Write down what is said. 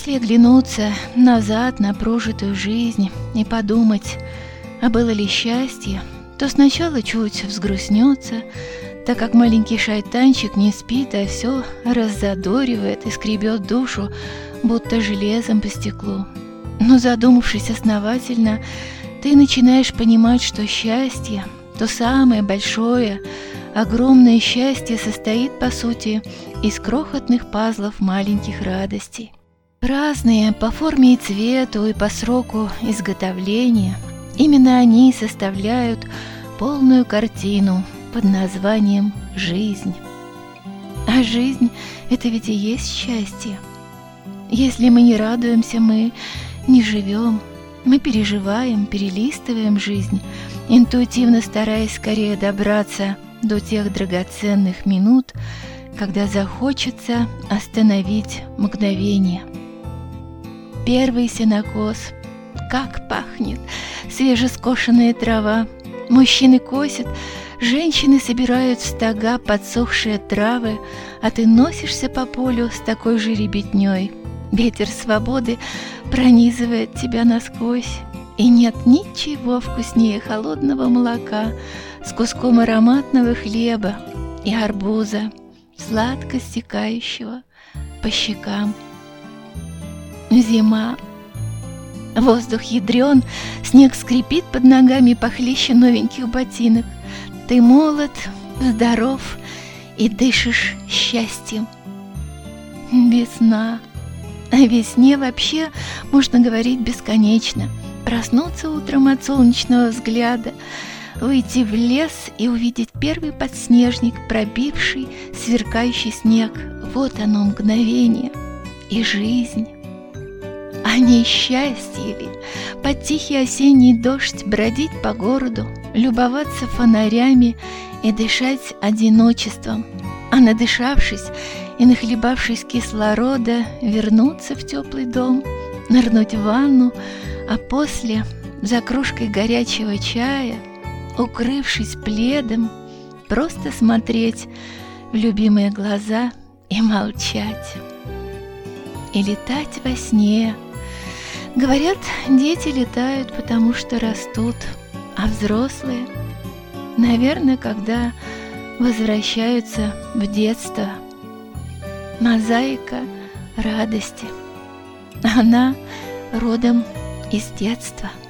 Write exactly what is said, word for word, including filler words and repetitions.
Если оглянуться назад на прожитую жизнь и подумать, а было ли счастье, то сначала чуть взгрустнется, так как маленький шайтанчик не спит, а все раззадоривает и скребет душу, будто железом по стеклу. Но задумавшись основательно, ты начинаешь понимать, что счастье, то самое большое, огромное счастье состоит, по сути, из крохотных пазлов маленьких радостей. Разные по форме и цвету, и по сроку изготовления, именно они составляют полную картину под названием «жизнь». А жизнь – это ведь и есть счастье. Если мы не радуемся, мы не живем, мы переживаем, перелистываем жизнь, интуитивно стараясь скорее добраться до тех драгоценных минут, когда захочется остановить мгновение. Первый сенокос. Как пахнет свежескошенная трава. Мужчины косят, женщины собирают в стога подсохшие травы, а ты носишься по полю с такой же ребятней. Ветер свободы пронизывает тебя насквозь, и нет ничего вкуснее холодного молока с куском ароматного хлеба и арбуза, сладко стекающего по щекам. Зима. Воздух ядрен, снег скрипит под ногами похлеще новеньких ботинок. Ты молод, здоров и дышишь счастьем. Весна. О весне вообще можно говорить бесконечно. Проснуться утром от солнечного взгляда, выйти в лес и увидеть первый подснежник, пробивший сверкающий снег. Вот оно мгновение и жизнь. А не счастье ли под тихий осенний дождь бродить по городу, любоваться фонарями и дышать одиночеством, а надышавшись и нахлебавшись кислорода, вернуться в теплый дом, нырнуть в ванну, а после за кружкой горячего чая, укрывшись пледом, просто смотреть в любимые глаза и молчать. И летать во сне. Говорят, дети летают, потому что растут, а взрослые, наверное, когда возвращаются в детство. Мозаика радости. Она родом из детства.